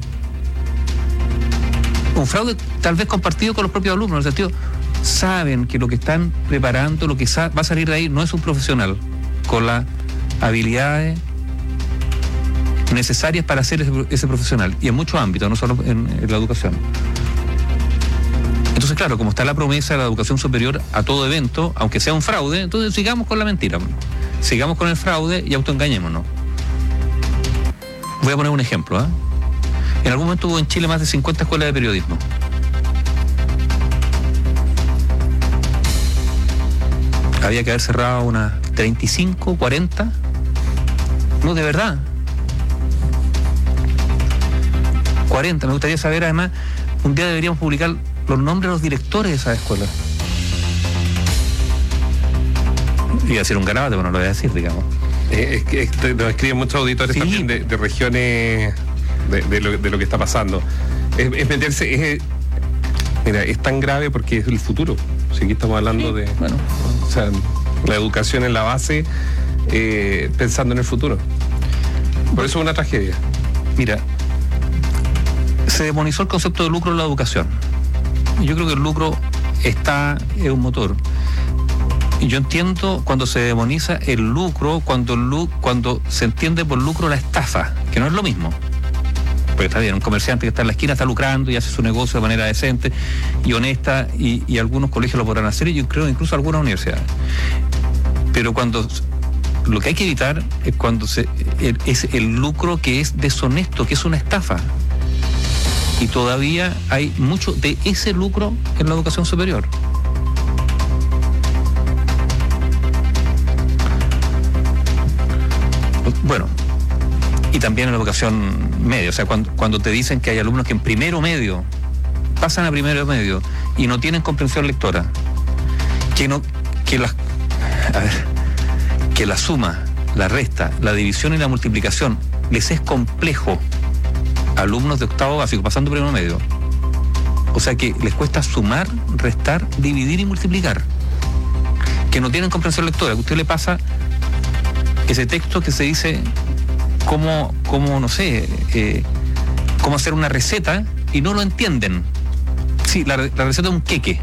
tal vez compartido con los propios alumnos, en el sentido, saben que lo que están preparando, lo que va a salir de ahí, no es un profesional con las habilidades necesarias para ser ese profesional, y en muchos ámbitos, no solo en la educación. Entonces, claro, como está la promesa de la educación superior a todo evento, aunque sea un fraude, entonces sigamos con la mentira, sigamos con el fraude y autoengañémonos. Voy a poner un ejemplo, ¿eh? En algún momento hubo en Chile más de 50 escuelas de periodismo. Había que haber cerrado unas 35, 40. No, de verdad. 40. Me gustaría saber, además, un día deberíamos publicar los nombres de los directores de esas escuelas. Iba a decir un garabato, pero no lo voy a decir, digamos. Es que nos escriben muchos auditores, sí, también de regiones de lo que está pasando. Es meterse, mira, es tan grave porque es el futuro. Si aquí estamos hablando de, bueno, o sea, la educación en la base, pensando en el futuro. Por eso es una tragedia. Mira, se demonizó el concepto de lucro en la educación. Yo creo que el lucro es un motor. Y yo entiendo cuando se demoniza el lucro, cuando se entiende por lucro la estafa, que no es lo mismo. Porque está bien, un comerciante que está en la esquina está lucrando y hace su negocio de manera decente y honesta, y algunos colegios lo podrán hacer, y yo creo incluso algunas universidades. Pero lo que hay que evitar es cuando es el lucro que es deshonesto, que es una estafa. Y todavía hay mucho de ese lucro en la educación superior. Bueno, y también en la educación media, o sea, cuando te dicen que hay alumnos que en primero medio pasan a primero medio y no tienen comprensión lectora, que la suma la resta, la división y la multiplicación les es complejo a alumnos de octavo básico, pasando primero medio. O sea que les cuesta sumar, restar, dividir y multiplicar. Que no tienen comprensión lectora, que a usted le pasa ese texto que se dice cómo no sé, cómo hacer una receta y no lo entienden. Sí, la receta de un queque.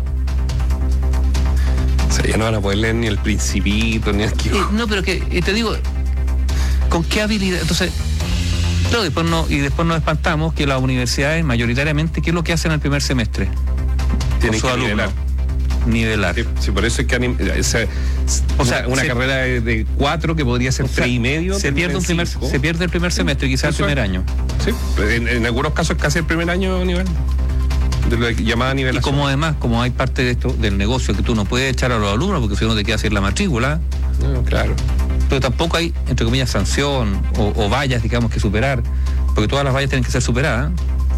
O sea, ya no van a poder leer ni el Principito, ni el no, pero que te digo, ¿con qué habilidad? Entonces, claro, después nos espantamos que las universidades mayoritariamente, ¿qué es lo que hacen el primer semestre? Tienen que nivelar. Sí, por eso es que una carrera de 4 que podría ser 3,5. Se pierde el primer semestre, quizás el primer año. Sí, en algunos casos casi el primer año nivel. De la llamada nivelación. Y como además, como hay parte de esto del negocio que tú no puedes echar a los alumnos porque si no te queda hacer la matrícula. No, claro. Pero tampoco hay, entre comillas, sanción o vallas, digamos, que superar, porque todas las vallas tienen que ser superadas.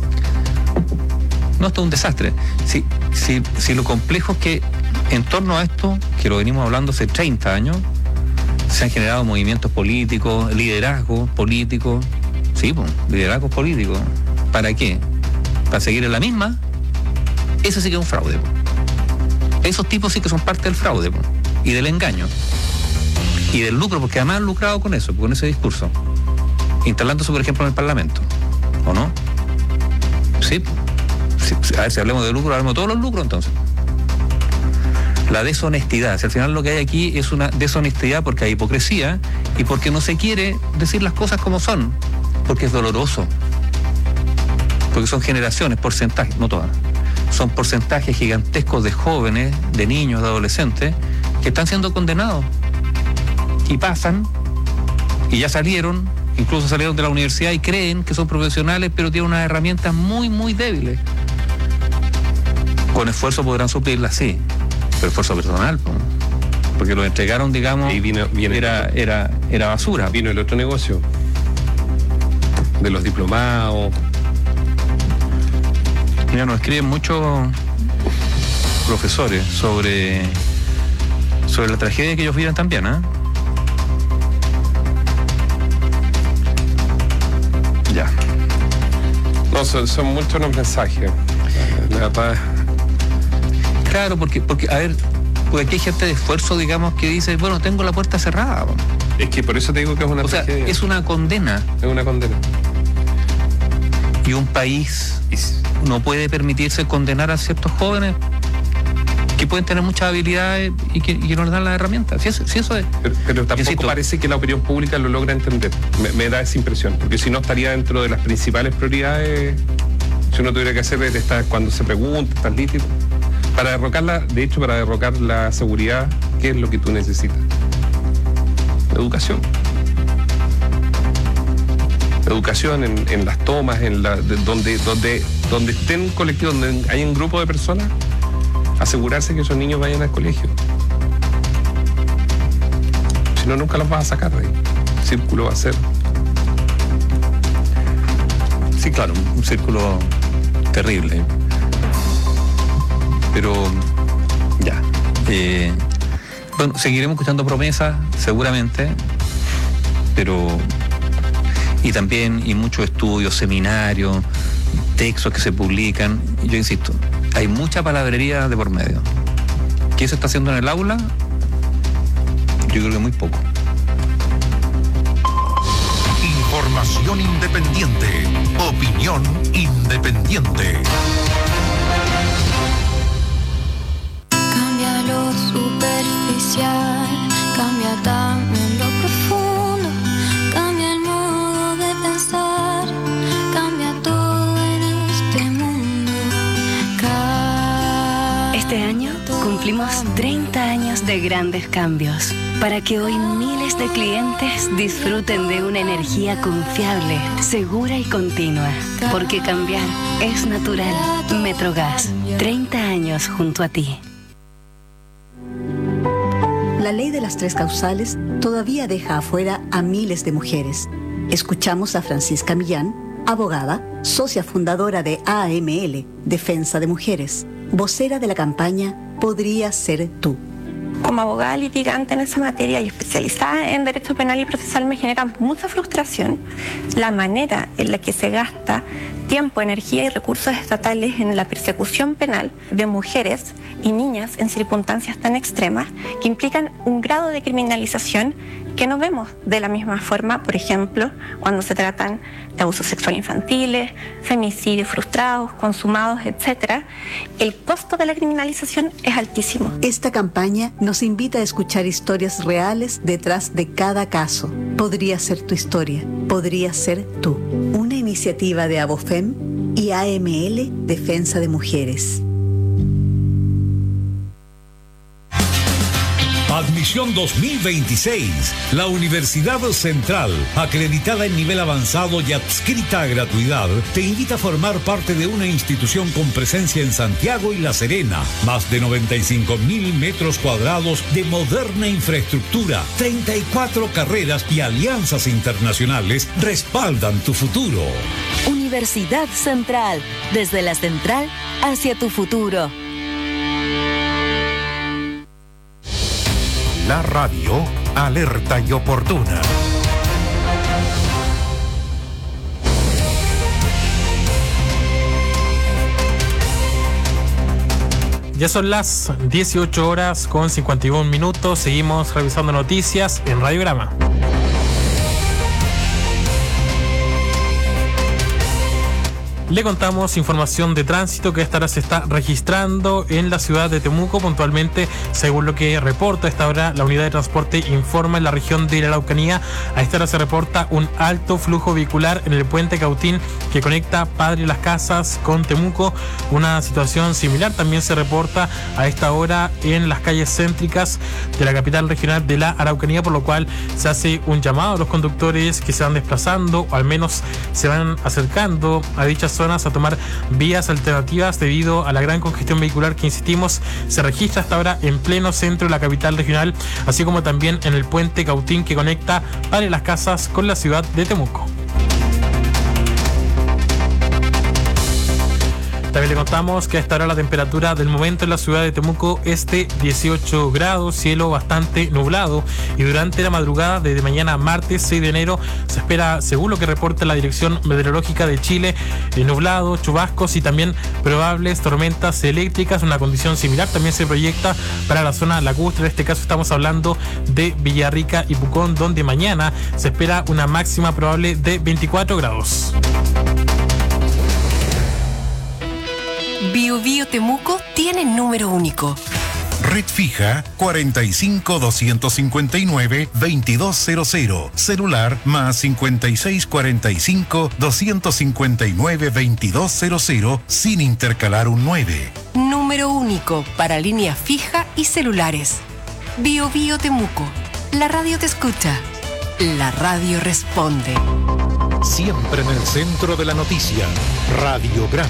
No, esto es un desastre. Si lo complejo es que en torno a esto, que lo venimos hablando hace 30 años, se han generado movimientos políticos, liderazgos políticos. Sí, pues, liderazgos políticos. ¿Para qué? ¿Para seguir en la misma? Eso sí que es un fraude. Esos tipos sí que son parte del fraude y del engaño y del lucro, porque además han lucrado con eso, con ese discurso, instalándose, por ejemplo, en el Parlamento, ¿o no? Sí. A ver, si hablemos de lucro, hablemos de todos los lucros entonces. La deshonestidad, si al final lo que hay aquí es una deshonestidad porque hay hipocresía y porque no se quiere decir las cosas como son, porque es doloroso, porque son generaciones, porcentajes, no todas, son porcentajes gigantescos de jóvenes, de niños, de adolescentes que están siendo condenados y pasan y ya salieron, incluso salieron de la universidad y creen que son profesionales, pero tienen unas herramientas muy, muy débiles. Con esfuerzo podrán suplirlas, sí, pero esfuerzo personal, porque lo entregaron, digamos, y era basura. Vino el otro negocio de los diplomados. Mira, nos escriben muchos profesores sobre la tragedia que ellos viven también, ¿eh? Ya. No, son muchos los mensajes. Claro, porque a ver, porque aquí hay gente de esfuerzo, digamos, que dice, bueno, tengo la puerta cerrada. Es que por eso te digo que es una tragedia. Es una condena. Es una condena. Y un país no puede permitirse condenar a ciertos jóvenes que pueden tener muchas habilidades y que no les dan las herramientas. Si eso es. Pero tampoco parece que la opinión pública lo logra entender. Me da esa impresión, porque si no estaría dentro de las principales prioridades. Si uno tuviera que hacer cuando se pregunta, estás listo, para derrocar la seguridad, ¿qué es lo que tú necesitas? Educación. Educación en las tomas, donde estén colectivos, donde hay un grupo de personas, asegurarse que esos niños vayan al colegio. Si no, nunca los vas a sacar de ahí. El círculo va a ser. Sí, claro, un círculo terrible. Pero ya. Bueno, seguiremos escuchando promesas, seguramente, pero y también muchos estudios, seminarios, textos que se publican. Yo insisto, hay mucha palabrería de por medio. ¿Qué se está haciendo en el aula? Yo creo que muy poco. Información independiente. Opinión independiente. Cambia lo superficial, cambia también lo profundo, cambia el modo de pensar, cambia todo en este mundo. Este año cumplimos 30 años de grandes cambios, para que hoy miles de clientes disfruten de una energía confiable, segura y continua. Porque cambiar es natural. Metrogas, 30 años junto a ti. La ley de las 3 causales todavía deja afuera a miles de mujeres. Escuchamos a Francisca Millán, abogada, socia fundadora de AML, Defensa de Mujeres, vocera de la campaña Podría Ser Tú. Como abogada litigante en esa materia y especializada en derecho penal y procesal, me genera mucha frustración la manera en la que se gasta tiempo, energía y recursos estatales en la persecución penal de mujeres y niñas en circunstancias tan extremas que implican un grado de criminalización que no vemos de la misma forma, por ejemplo, cuando se tratan de abusos sexuales infantiles, femicidios frustrados, consumados, etc. El costo de la criminalización es altísimo. Esta campaña nos invita a escuchar historias reales detrás de cada caso. Podría ser tu historia, podría ser tú. Una iniciativa de Abofem y AML Defensa de Mujeres. Admisión 2026. La Universidad Central, acreditada en nivel avanzado y adscrita a gratuidad, te invita a formar parte de una institución con presencia en Santiago y La Serena. Más de 95.000 metros cuadrados de moderna infraestructura, 34 carreras y alianzas internacionales respaldan tu futuro. Universidad Central, desde la central hacia tu futuro. La radio alerta y oportuna. Ya son las 18 horas con 51 minutos. Seguimos revisando noticias en Radiograma. Le contamos información de tránsito que a esta hora se está registrando en la ciudad de Temuco. Puntualmente, según lo que reporta a esta hora la unidad de transporte informa, en la región de la Araucanía, a esta hora se reporta un alto flujo vehicular en el puente Cautín que conecta Padre Las Casas con Temuco. Una situación similar también se reporta a esta hora en las calles céntricas de la capital regional de la Araucanía, por lo cual se hace un llamado a los conductores que se van desplazando o al menos se van acercando a dichas zonas a tomar vías alternativas debido a la gran congestión vehicular que, insistimos, se registra hasta ahora en pleno centro de la capital regional, así como también en el puente Cautín que conecta Padre Las Casas con la ciudad de Temuco. También le contamos que a esta hora la temperatura del momento en la ciudad de Temuco es de 18 grados, cielo bastante nublado, y durante la madrugada de mañana martes 6 de enero se espera, según lo que reporta la Dirección Meteorológica de Chile, nublado, chubascos y también probables tormentas eléctricas. Una condición similar también se proyecta para la zona lacustre. En este caso estamos hablando de Villarrica y Pucón, donde mañana se espera una máxima probable de 24 grados. Bio Bio Temuco tiene número único. Red fija 45-259-2200. Celular más 5645-259-2200 sin intercalar un 9. Número único para línea fija y celulares. Bio Bio Temuco. La radio te escucha. La radio responde. Siempre en el centro de la noticia. Radiograma.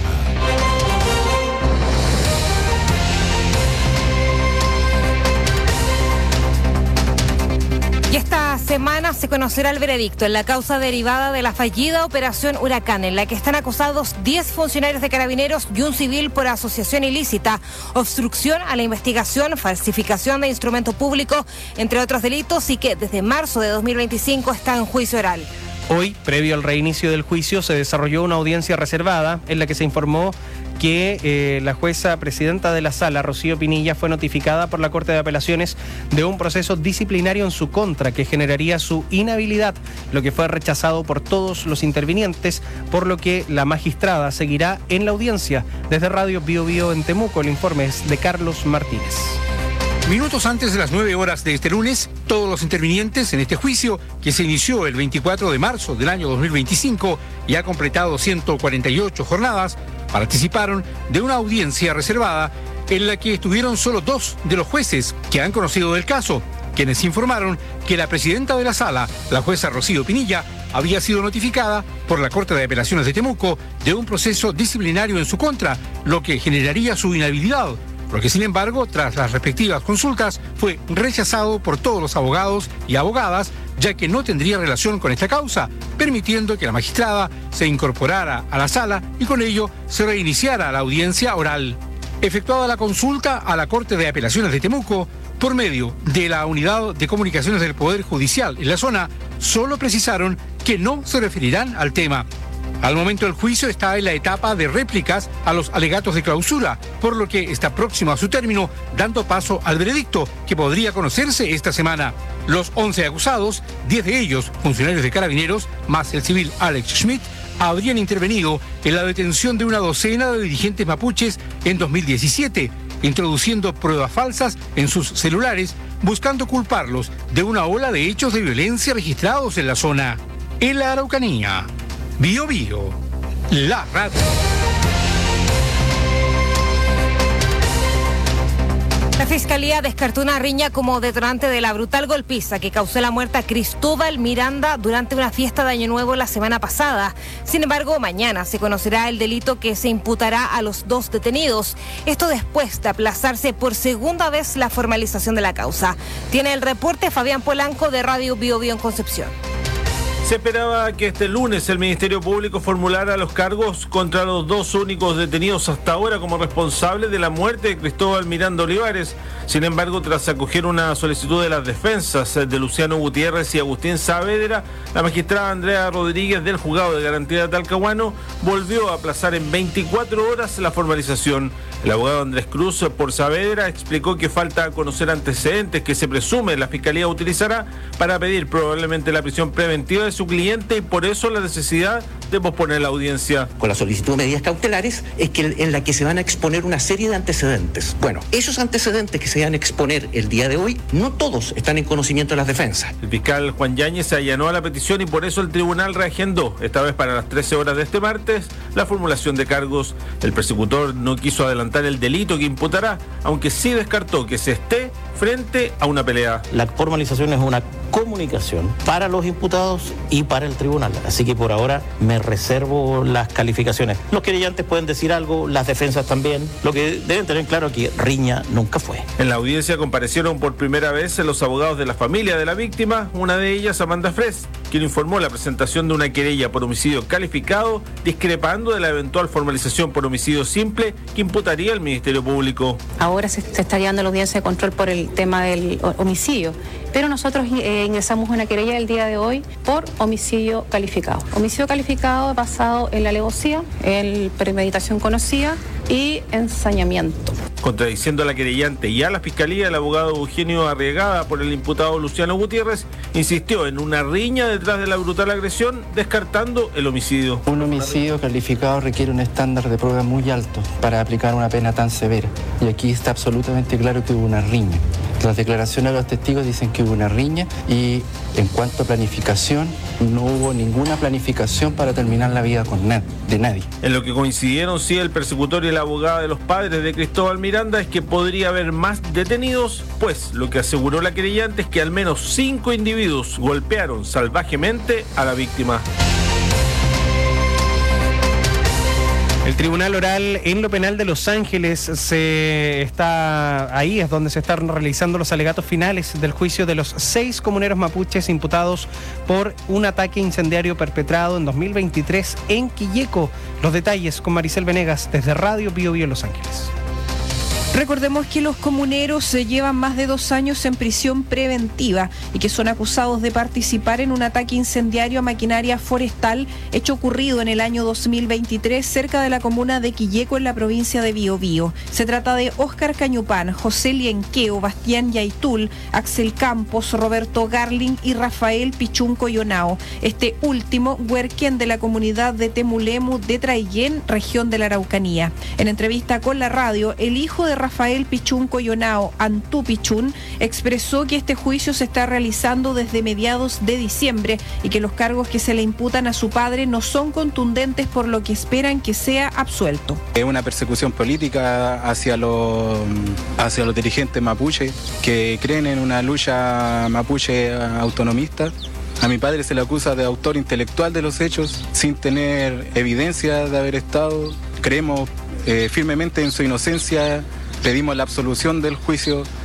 Y esta semana se conocerá el veredicto en la causa derivada de la fallida Operación Huracán, en la que están acusados 10 funcionarios de Carabineros y un civil por asociación ilícita, obstrucción a la investigación, falsificación de instrumento público, entre otros delitos, y que desde marzo de 2025 está en juicio oral. Hoy, previo al reinicio del juicio, se desarrolló una audiencia reservada en la que se informó que la jueza presidenta de la sala, Rocío Pinilla, fue notificada por la Corte de Apelaciones de un proceso disciplinario en su contra que generaría su inhabilidad, lo que fue rechazado por todos los intervinientes, por lo que la magistrada seguirá en la audiencia. Desde Radio Bio Bio en Temuco, el informe es de Carlos Martínez. Minutos antes de las 9 horas de este lunes, todos los intervinientes en este juicio, que se inició el 24 de marzo del año 2025 y ha completado 148 jornadas, participaron de una audiencia reservada en la que estuvieron solo 2 de los jueces que han conocido del caso, quienes informaron que la presidenta de la sala, la jueza Rocío Pinilla, había sido notificada por la Corte de Apelaciones de Temuco de un proceso disciplinario en su contra, lo que generaría su inhabilidad, lo que, sin embargo, tras las respectivas consultas, fue rechazado por todos los abogados y abogadas, ya que no tendría relación con esta causa, permitiendo que la magistrada se incorporara a la sala y con ello se reiniciara la audiencia oral. Efectuada la consulta a la Corte de Apelaciones de Temuco, Por medio de la Unidad de Comunicaciones del Poder Judicial en la zona, solo precisaron que no se referirán al tema. Al momento del juicio está en la etapa de réplicas a los alegatos de clausura, por lo que está próximo a su término, dando paso al veredicto, que podría conocerse esta semana. Los 11 acusados, 10 de ellos funcionarios de Carabineros, más el civil Alex Schmidt, habrían intervenido en la detención de una docena de dirigentes mapuches en 2017, introduciendo pruebas falsas en sus celulares, buscando culparlos de una ola de hechos de violencia registrados en la zona. En la Araucanía, Bio Bio, la radio. La Fiscalía descartó una riña como detonante de la brutal golpiza que causó la muerte a Cristóbal Miranda durante una fiesta de Año Nuevo la semana pasada. Sin embargo, mañana se conocerá el delito que se imputará a los dos detenidos. Esto después de aplazarse por segunda vez la formalización de la causa. Tiene el reporte Fabián Polanco de Radio Bio Bio en Concepción. Se esperaba que este lunes el Ministerio Público formulara los cargos contra los dos únicos detenidos hasta ahora como responsables de la muerte de Cristóbal Miranda Olivares. Sin embargo, tras acoger una solicitud de las defensas de Luciano Gutiérrez y Agustín Saavedra, la magistrada Andrea Rodríguez del Juzgado de Garantía de Talcahuano volvió a aplazar en 24 horas la formalización. El abogado Andrés Cruz por Saavedra explicó que falta conocer antecedentes que se presume la Fiscalía utilizará para pedir probablemente la prisión preventiva de su cliente y por eso la necesidad de posponer la audiencia. Con la solicitud de medidas cautelares es que en la que se van a exponer una serie de antecedentes. Bueno, esos antecedentes que se van a exponer el día de hoy, no todos están en conocimiento de las defensas. El fiscal Juan Yáñez se allanó a la petición y por eso el tribunal reagendó, esta vez para las 13 horas de este martes, la formulación de cargos. El persecutor no quiso adelantar el delito que imputará, aunque sí descartó que se esté frente a una pelea. La formalización es una comunicación para los imputados y para el tribunal, así que por ahora me reservo las calificaciones. Los querellantes pueden decir algo, las defensas también. Lo que deben tener claro es que riña nunca fue. En la audiencia comparecieron por primera vez los abogados de la familia de la víctima, una de ellas Amanda Fres, quien informó la presentación de una querella por homicidio calificado, discrepando de la eventual formalización por homicidio simple que imputaría el Ministerio Público. Ahora se está llevando la audiencia de control por el tema del homicidio, pero nosotros ingresamos una querella el día de hoy por homicidio calificado. Homicidio calificado basado en la alevosía, en premeditación conocida y ensañamiento. Contradiciendo a la querellante y a la Fiscalía, el abogado Eugenio Arriagada por el imputado Luciano Gutiérrez insistió en una riña detrás de la brutal agresión, descartando el homicidio. Un homicidio calificado requiere un estándar de prueba muy alto para aplicar una pena tan severa. Y aquí está absolutamente claro que hubo una riña. Las declaraciones de los testigos dicen que hubo una riña y en cuanto a planificación, no hubo ninguna planificación para terminar la vida de nadie. En lo que coincidieron sí el persecutor y la abogada de los padres de Cristóbal Miranda es que podría haber más detenidos, pues lo que aseguró la querellante es que al menos 5 individuos golpearon salvajemente a la víctima. El Tribunal Oral en lo Penal de Los Ángeles ahí es donde se están realizando los alegatos finales del juicio de los 6 comuneros mapuches imputados por un ataque incendiario perpetrado en 2023 en Quilleco. Los detalles con Maricel Venegas desde Radio Bio Bio Los Ángeles. Recordemos que los comuneros se llevan más de 2 años en prisión preventiva y que son acusados de participar en un ataque incendiario a maquinaria forestal hecho ocurrido en el año 2023 cerca de la comuna de Quilleco en la provincia de Biobío. Se trata de Óscar Cañupán, José Lienqueo, Bastián Yaitul, Axel Campos, Roberto Garling y Rafael Pichún Coyonao. Este último, huerquén de la comunidad de Temulemu de Traillén, región de la Araucanía. En entrevista con la radio, el hijo de Rafael Pichún Coyonao, Antú Pichún, expresó que este juicio se está realizando desde mediados de diciembre y que los cargos que se le imputan a su padre no son contundentes, por lo que esperan que sea absuelto. Es una persecución política hacia los dirigentes mapuche que creen en una lucha mapuche autonomista. A mi padre se le acusa de autor intelectual de los hechos sin tener evidencia de haber estado. Creemos firmemente en su inocencia. Pedimos la absolución del juicio